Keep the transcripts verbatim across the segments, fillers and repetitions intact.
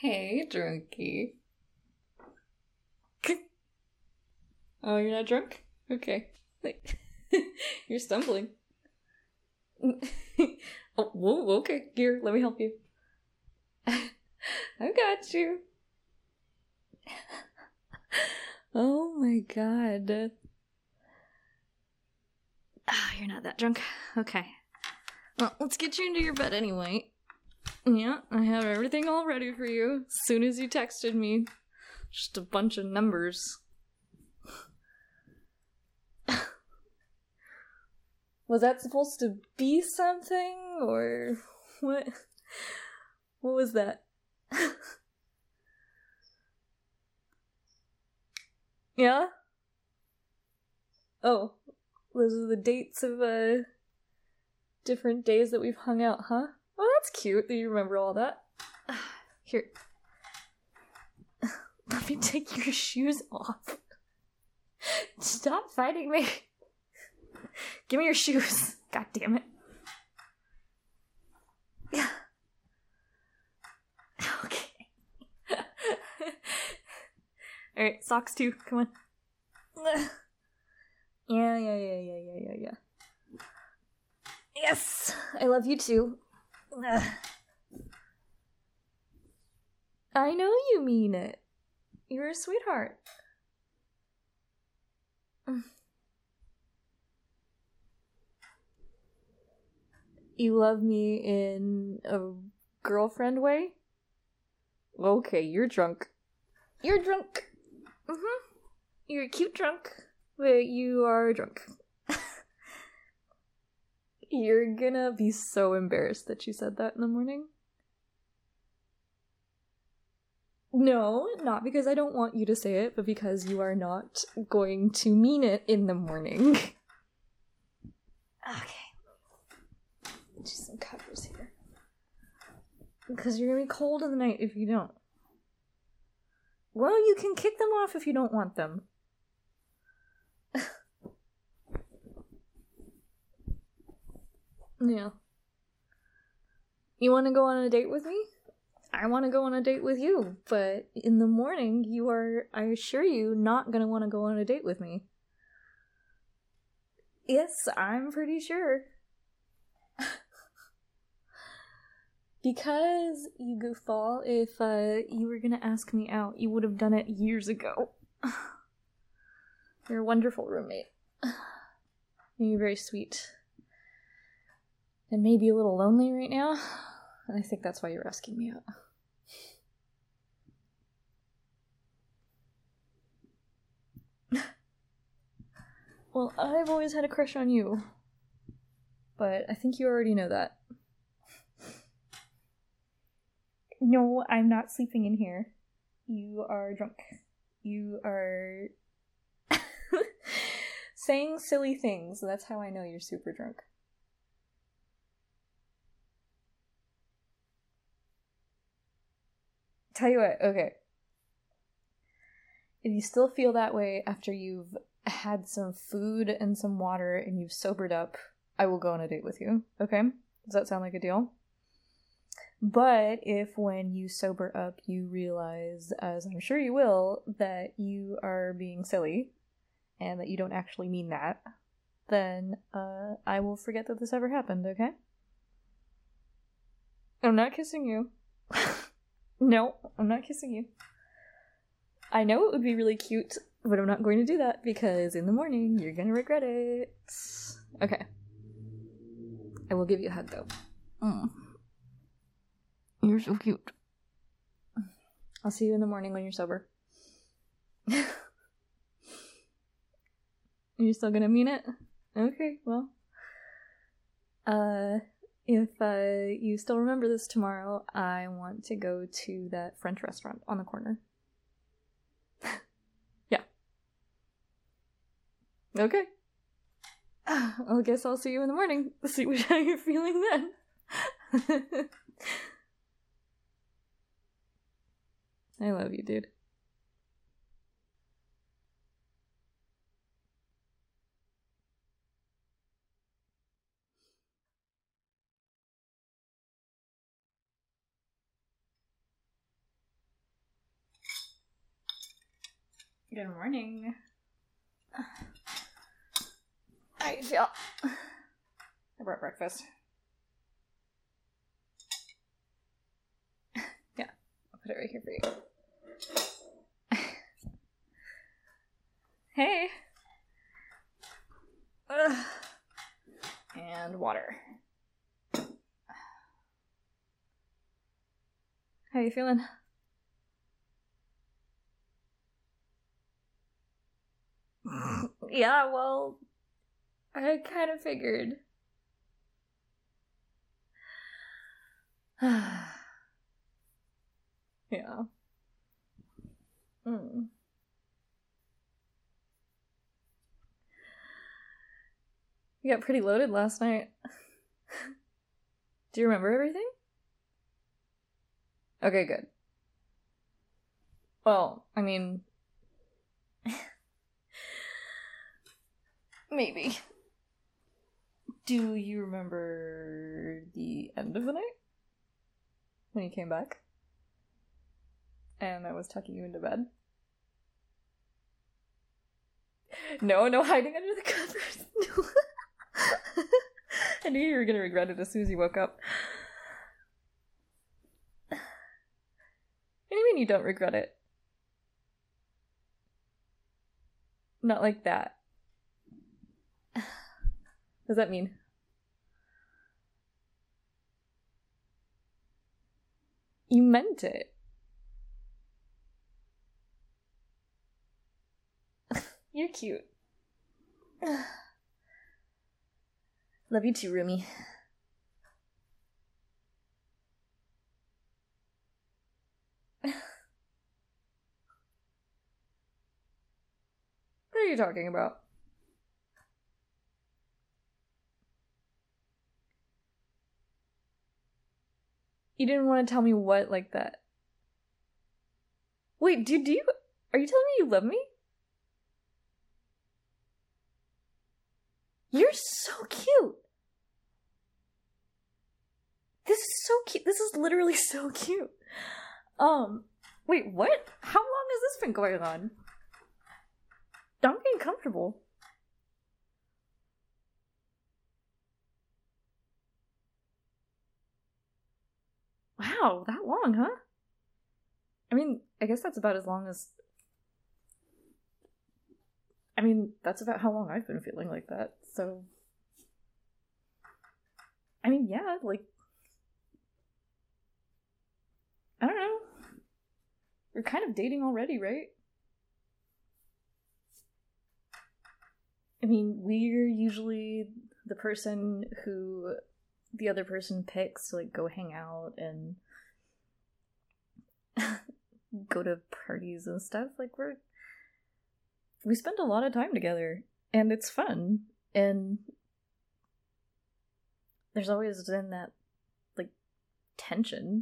Hey, drunkie. Oh, you're not drunk? Okay. You're stumbling. Oh, whoa, okay. Here, let me help you. I got you. Oh my god. Ah, you're not that drunk. Okay. Well, let's get you into your bed anyway. Yeah, I have everything all ready for you. As soon as you texted me. Just a bunch of numbers. Was that supposed to be something? Or what? What was that? Yeah? Oh, those are the dates of uh different days that we've hung out, huh? Oh, that's cute that you remember all that. Here. Let me take your shoes off. Stop fighting me. Give me your shoes. God damn it. Yeah. Okay. Alright, socks too. Come on. Yeah, yeah, yeah, yeah, yeah, yeah, yeah. Yes! I love you too. I know you mean it. You're a sweetheart. You love me in a girlfriend way? Okay, you're drunk. You're drunk. Mm-hmm. You're a cute drunk, but you are drunk. You're gonna be so embarrassed that you said that in the morning. No, not because I don't want you to say it, but because you are not going to mean it in the morning. Okay. Just some covers here. Because you're gonna be cold in the night if you don't. Well, you can kick them off if you don't want them. Yeah. You want to go on a date with me? I want to go on a date with you, but in the morning, you are, I assure you, not going to want to go on a date with me. Yes, I'm pretty sure. Because, you goofball, if uh, you were going to ask me out, you would have done it years ago. You're a wonderful roommate. You're very sweet. And maybe a little lonely right now. And I think that's why you're asking me out. Well, I've always had a crush on you. But I think you already know that. No, I'm not sleeping in here. You are drunk. You are saying silly things. That's how I know you're super drunk. Tell you what, okay. If you still feel that way after you've had some food and some water and you've sobered up, I will go on a date with you, okay? Does that sound like a deal? But if when you sober up you realize, as I'm sure you will, that you are being silly and that you don't actually mean that, then uh, I will forget that this ever happened, okay? I'm not kissing you. No, I'm not kissing you. I know it would be really cute, but I'm not going to do that because in the morning you're gonna regret it. Okay. I will give you a hug though. Mm. You're so cute. I'll see you in the morning when you're sober. You're still gonna mean it? Okay, well. Uh, if uh, you still remember this tomorrow, I want to go to that French restaurant on the corner. Yeah. Okay. I guess I'll see you in the morning. See how you're feeling then. I love you, dude. Good morning. How you feel? I brought breakfast. Yeah, I'll put it right here for you. Hey! Ugh. And water. How you feeling? Yeah, well, I kind of figured. Yeah. Mm. You got pretty loaded last night. Do you remember everything? Okay, good. Well, I mean... maybe. Do you remember the end of the night? When you came back? And I was tucking you into bed? No, no hiding under the covers. No. I knew you were gonna regret it as soon as you woke up. What do you mean you don't regret it? Not like that. What does that mean? You meant it. You're cute. Love you too, Rumi. What are you talking about? You didn't want to tell me what like that. Wait, do, do you... Are you telling me you love me? You're so cute! This is so cute. This is literally so cute. Um, wait, what? How long has this been going on? I'm getting comfortable. Wow, that long, huh? I mean, I guess that's about as long as... I mean, that's about how long I've been feeling like that, so... I mean, yeah, like... I don't know. We're kind of dating already, right? I mean, we're usually the person who the other person picks to, like, go hang out and go to parties and stuff. Like, we're... We spend a lot of time together, and it's fun, and there's always been that, like, tension.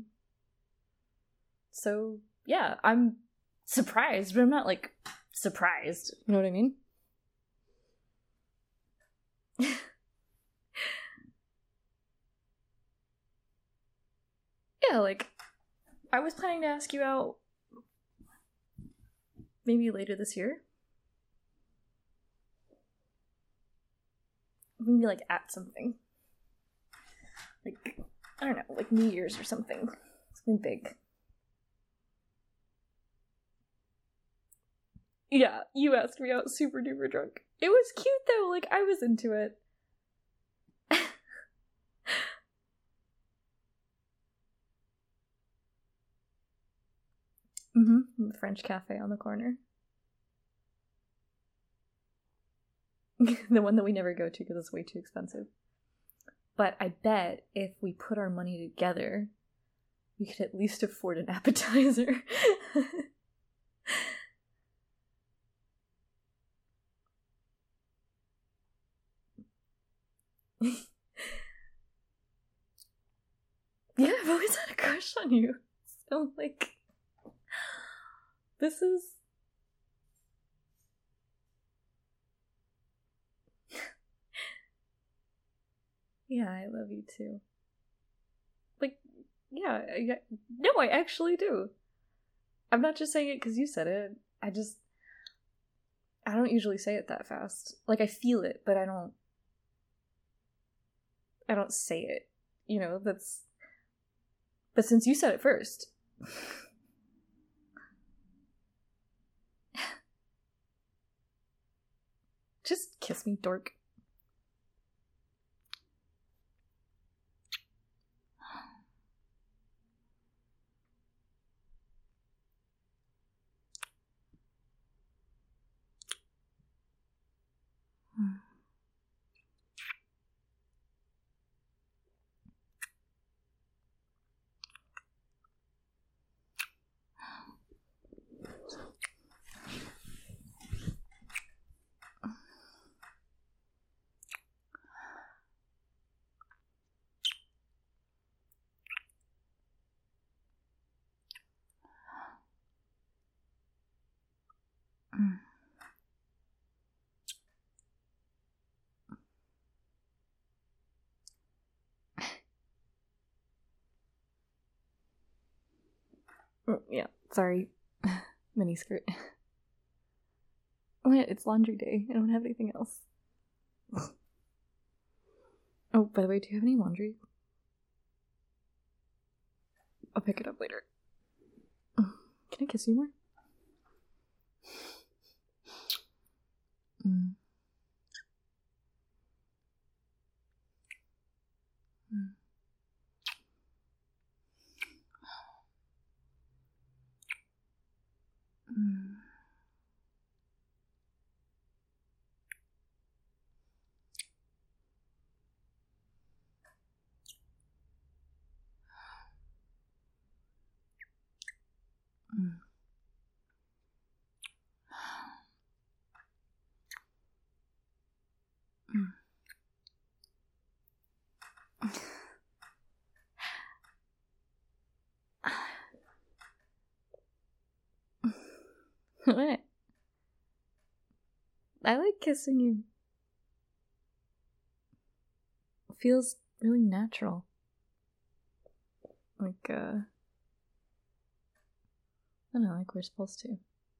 So, yeah, I'm surprised, but I'm not, like, surprised. You know what I mean? Yeah, like, I was planning to ask you out maybe later this year. Maybe, like, at something. Like, I don't know, like New Year's or something. Something big. Yeah, you asked me out super duper drunk. It was cute though, like, I was into it. Mm-hmm, the French cafe on the corner. The one that we never go to because it's way too expensive. But I bet if we put our money together, we could at least afford an appetizer. Yeah, I've always had a crush on you. So, like, this is... Yeah, I love you too. Like, yeah, I, no, I actually do. I'm not just saying it because you said it. I just, I don't usually say it that fast. Like, I feel it, but I don't... I don't say it. You know, that's... But since you said it first... Just kiss me, dork. Yeah, sorry. Mini skirt. Oh yeah, it's laundry day. I don't have anything else. Oh, by the way, do you have any laundry? I'll pick it up later. Can I kiss you more? Mm. Mm. Mm. Mm. What? I like kissing you. It feels really natural. Like, uh... I don't know, like we're supposed to.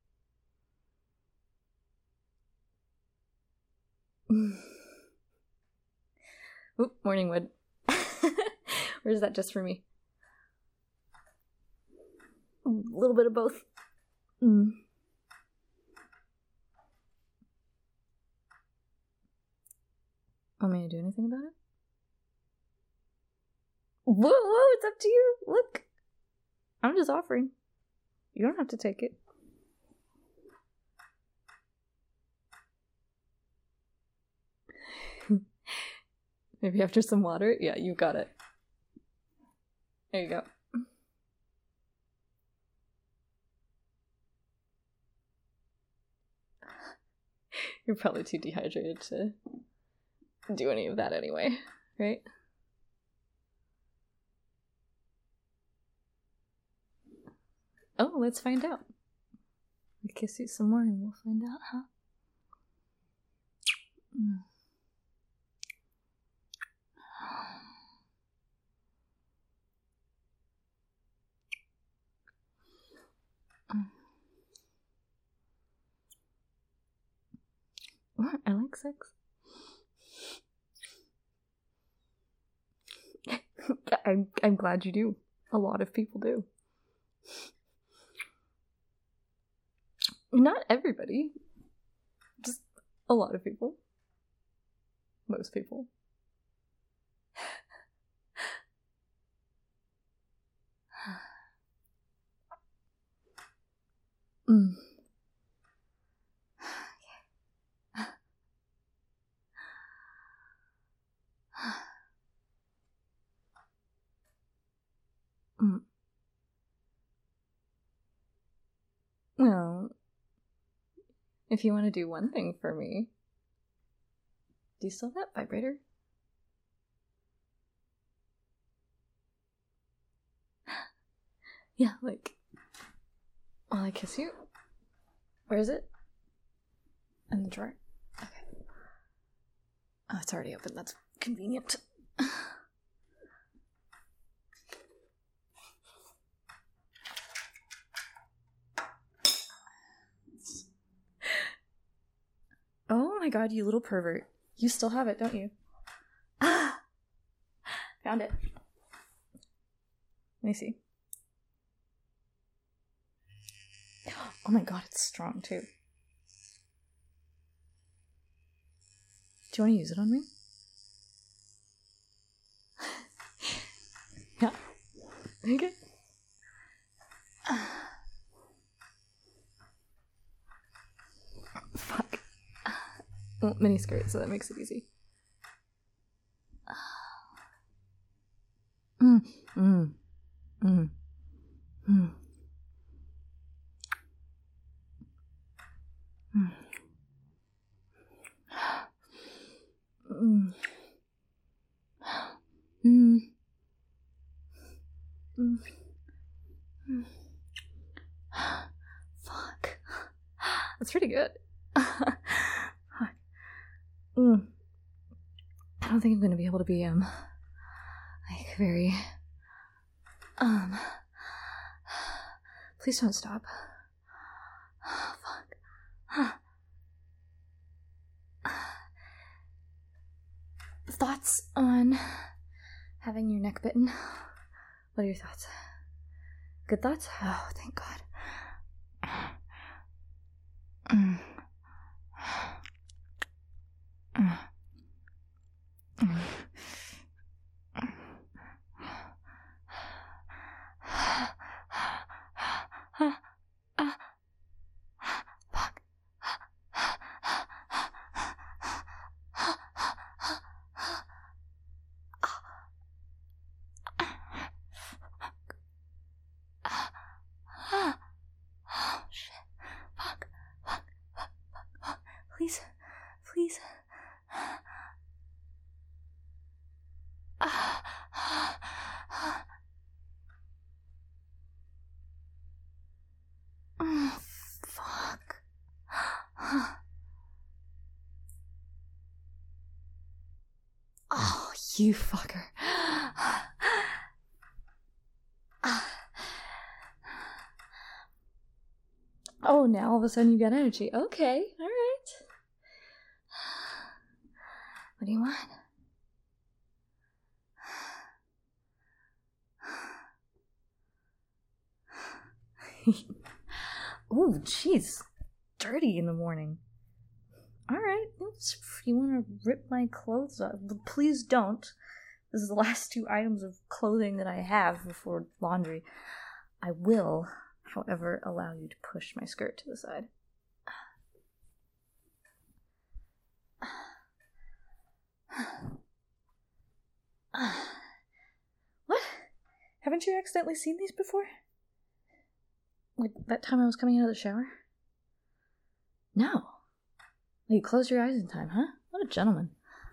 Oop, morning wood. Or is that just for me? A little bit of both. Mm. Want me to do anything about it? Whoa, whoa, it's up to you. Look. I'm just offering. You don't have to take it. Maybe after some water? Yeah, you got it. There you go. You're probably too dehydrated to do any of that anyway, right? Oh, let's find out. I'll kiss you some more and we'll find out, huh? Mm. What? I like sex. I'm, I'm glad you do. A lot of people do. Not everybody. Just a lot of people. Most people. Mm. Mm. Well, if you want to do one thing for me, do you still have that vibrator? Yeah, like, while I kiss you. Where is it? In the drawer? Okay. Oh, it's already open. That's convenient. my god, you little pervert. You still have it, don't you? Ah! Found it. Let me see. Oh my god, it's strong too. Do you want to use it on me? Yeah. Okay. Fuck. Well, mini skirt, so that makes it easy. Mm, mm, mm, mm. Mm. Mm. Mm. Mm. Mm. Fuck. That's pretty good. mm. I don't think I'm gonna be able to be um like very um please don't stop. Fuck. Thoughts on having your neck bitten? What are your thoughts? Good thoughts? Oh, thank God. Mm. Mm. Mm. Fuck. Oh, shit. Fuck. Fuck. Fuck. Fuck. Please. Please. Oh, fuck. Oh, you fucker. Oh, now all of a sudden you got energy. Okay, all right. What do you want? Oh, jeez. Dirty in the morning. All right. If you want to rip my clothes off, please don't. This is the last two items of clothing that I have before laundry. I will, however, allow you to push my skirt to the side. What? Haven't you accidentally seen these before? Like that time I was coming out of the shower? No. You closed your eyes in time, huh? What a gentleman.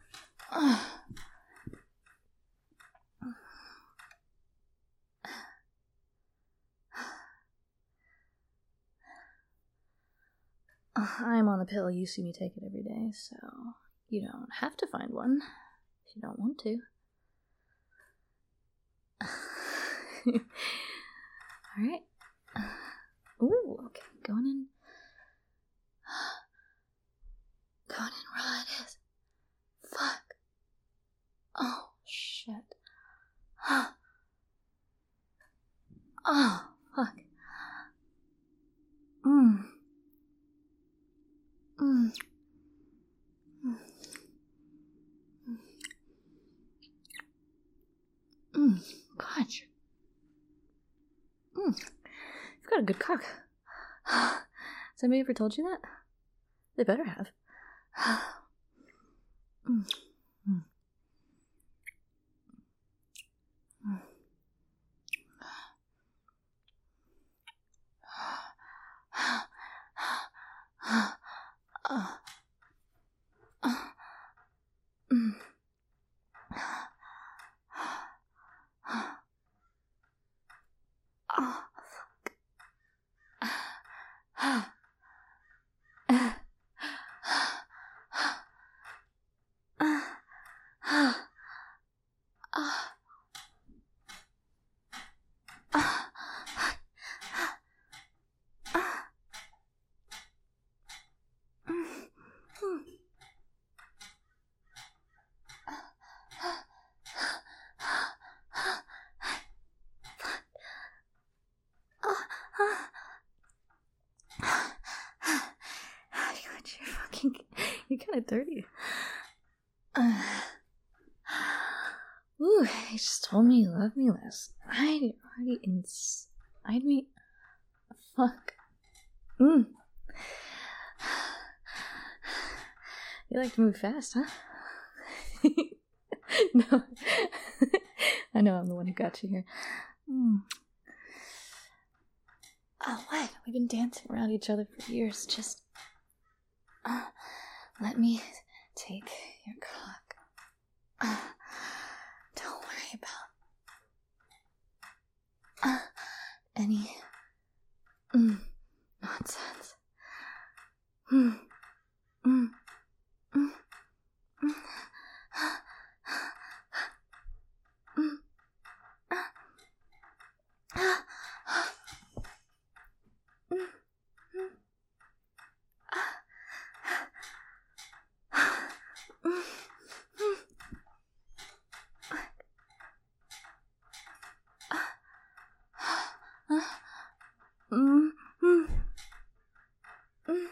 I'm on the pill. You see me take it every day, so you don't have to find one if you don't want to. Alright. Ooh, okay. Going in. Going in raw it is. Fuck. Oh, shit. Oh, fuck. Mmm. Mm. Mm. Mm. God. Mm. You've got a good cock. Has anybody ever told you that? They better have. Mm. Mm. Mm. Uh. Uh. Mm. Oh, fuck. five thirty. Uh, ooh, you just told me you love me last night. You already inside me. Fuck. Mm. You like to move fast, huh? No. I know I'm the one who got you here. Mm. Oh, what? We've been dancing around each other for years. Just uh, let me take your cock. Uh, don't worry about uh, any mm, nonsense. Mm, mm, mm, mm, mm, ah, ah, mm, mm, ah, mm, mm, mm, mm, mm.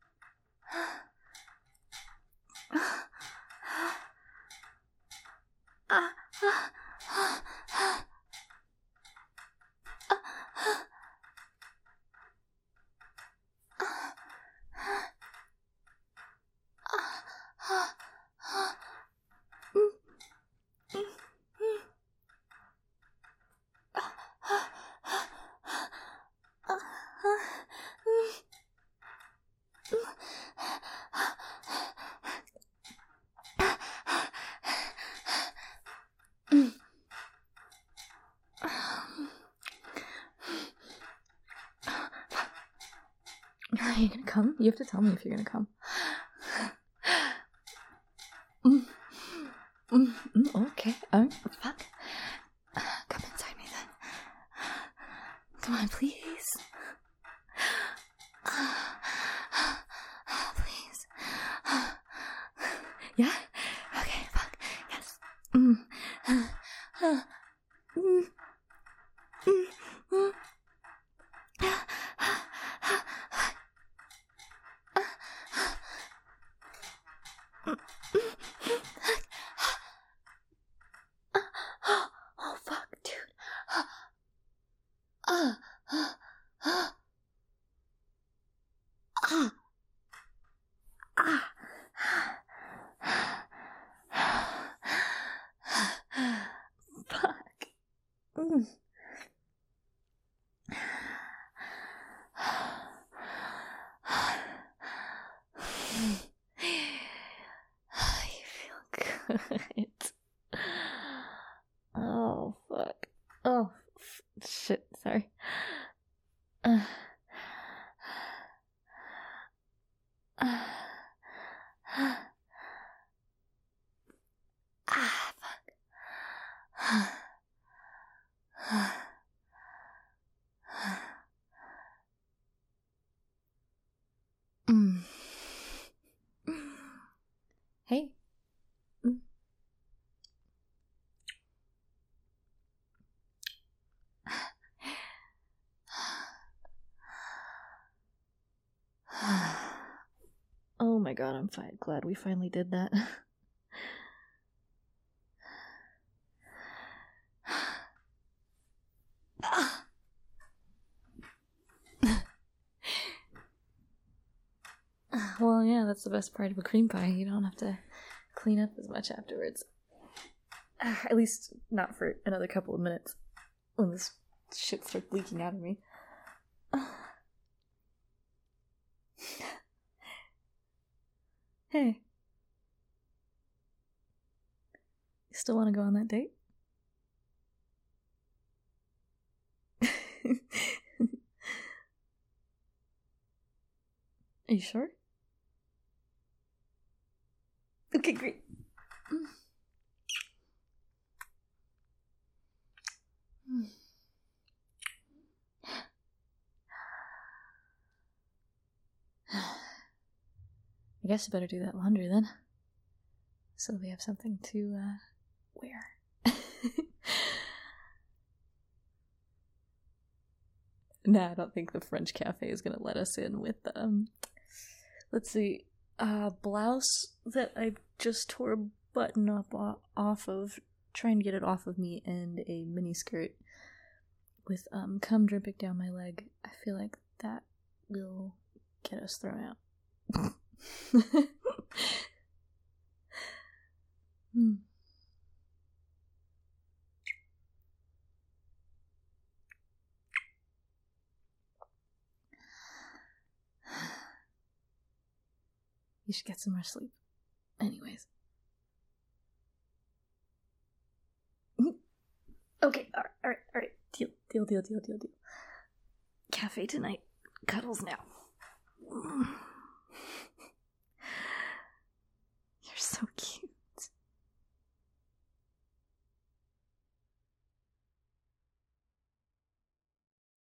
Are you gonna come? You have to tell me if you're gonna come. Mm. Mm. Mm. Okay. Oh, fuck. Come inside me then. Come on, please. Please. Yeah? Okay, fuck. Yes. Mm. Mm. Mm. Mm. Oh, fuck, dude. Uh, uh, uh, uh, uh. Fuck. Mm. You feel good. Oh, fuck. Oh, f- shit, sorry. Uh, uh, ah, fuck. Mm. Hey. Mm. Oh my god, I'm fine. Glad we finally did that. Well, yeah, that's the best part of a cream pie. You don't have to clean up as much afterwards. At least not for another couple of minutes when this shit starts leaking out of me. Hey. You still want to go on that date? Are you sure? Okay, great. Mm. I guess I better do that laundry then. So we have something to, uh, wear. Nah, I don't think the French cafe is gonna let us in with, um, let's see. uh, blouse that I just tore a button up off of, trying to get it off of me, and a mini skirt with um cum dripping down my leg. I feel like that will get us thrown out. hmm. You should get some more sleep. Anyways. Okay, alright, alright, alright. Deal, deal, deal, deal, deal, deal. Cafe tonight. Cuddles now.